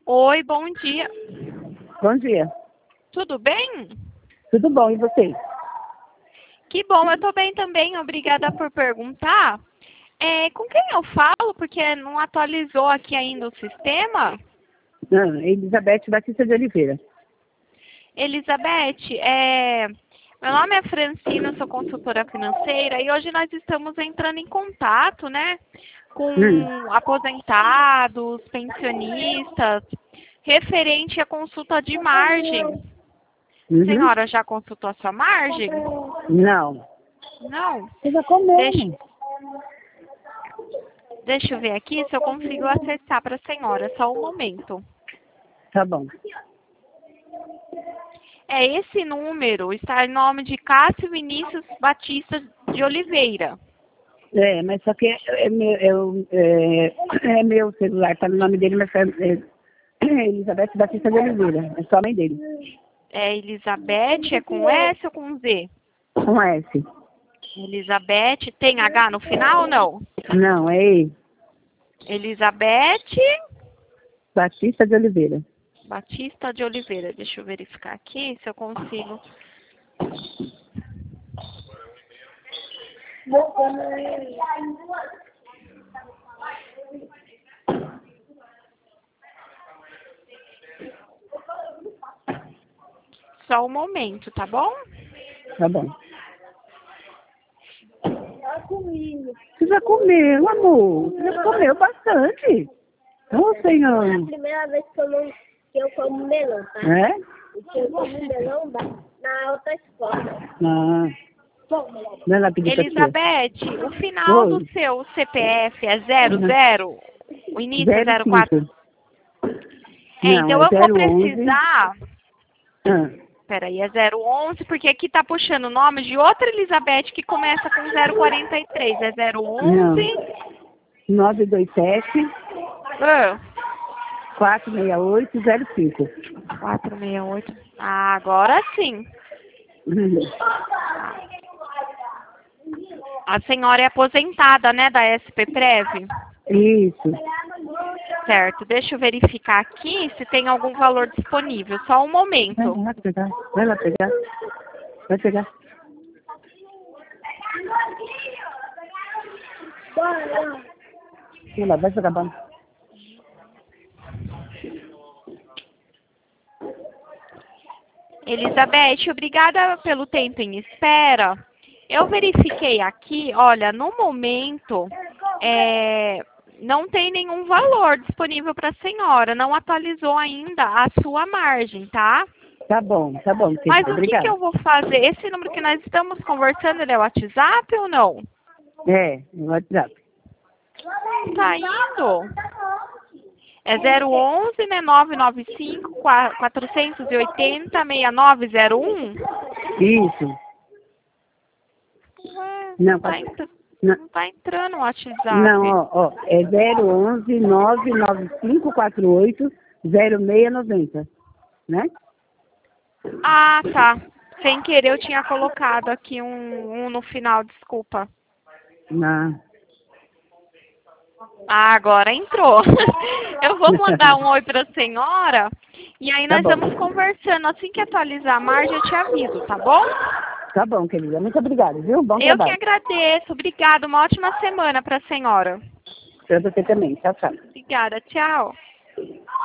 Oi, bom dia. Bom dia. Tudo bem? Tudo bom, e você? Que bom, eu tô bem também. Obrigada por perguntar. Com quem eu falo? Porque não atualizou aqui ainda o sistema. Elizabeth Batista de Oliveira. Elizabeth, meu nome é Francina, eu sou consultora financeira e hoje nós estamos entrando em contato, né, com aposentados, pensionistas, referente à consulta de margem. Uhum. Senhora, já consultou a sua margem? Não. Não? Você já comeu? Deixa eu ver aqui se eu consigo acessar para a senhora, só um momento. Tá bom. Esse número está em nome de Cássio Vinícius Batista de Oliveira. Mas só que é meu celular, tá no nome dele, mas é Elizabeth Batista de Oliveira. É só a mãe dele. É Elizabeth, é com S ou com Z? Com S. Elizabeth, tem H no final ou não? Não, é E. Elizabeth Batista de Oliveira. Batista de Oliveira. Deixa eu verificar aqui se eu consigo. Só um momento, tá bom? Tá bom. Você já comeu, amor? Você já comeu bastante. Ô, senhor. É a primeira vez que eu como melão, tá? É? Porque eu como melão na autoescola. Ah. Vai lá pedir pra tia. Elizabeth, o final do Oi. seu CPF é 00? O início é 04? 05. Então Não, é eu vou 011. precisar. Ah. Peraí, é 011, porque aqui tá puxando o nome de outra Elizabeth que começa com 043. É 011. 927 Ah, 468 05. 468. Ah, agora sim. A senhora é aposentada, né, da SP Prev? Isso. Certo, deixa eu verificar aqui se tem algum valor disponível. Só um momento. Vai lá pegar. Vai lá pegar. Vai pegar. Vai lá, vai jogar bola. Elizabeth, obrigada pelo tempo em espera. Eu verifiquei aqui, olha, no momento, não tem nenhum valor disponível para a senhora. Não atualizou ainda a sua margem, tá? Tá bom, querida. Mas o que Obrigada. eu vou fazer? Esse número que nós estamos conversando, ele é o WhatsApp ou não? É, no WhatsApp. Tá indo. É 011, né? 995 480 6901. Isso. Não Não, tá entrando o WhatsApp. não, ó, é 011 99548 0690, né? Ah, tá. Sem querer eu tinha colocado aqui um no final, desculpa. Não. Ah, agora entrou. Eu vou mandar um oi pra senhora e aí Tá nós bom. vamos conversando. Assim que atualizar a margem, eu te aviso, tá bom? Tá bom, querida. Muito obrigada, viu? Bom Eu que trabalho. agradeço. Obrigada. Uma ótima semana pra senhora. Pra você também. Tchau, tchau. Obrigada. Tchau.